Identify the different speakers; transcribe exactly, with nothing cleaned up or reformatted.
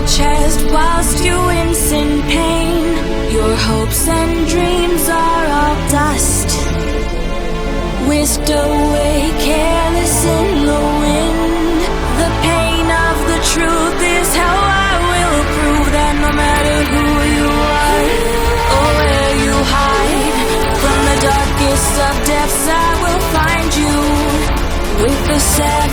Speaker 1: chest whilst you wince in pain. Your hopes and dreams are all dust, whisked away careless in the wind. The pain of the truth is how I will prove that no matter who you are or where you hide, from the darkest of depths I will find you with the sad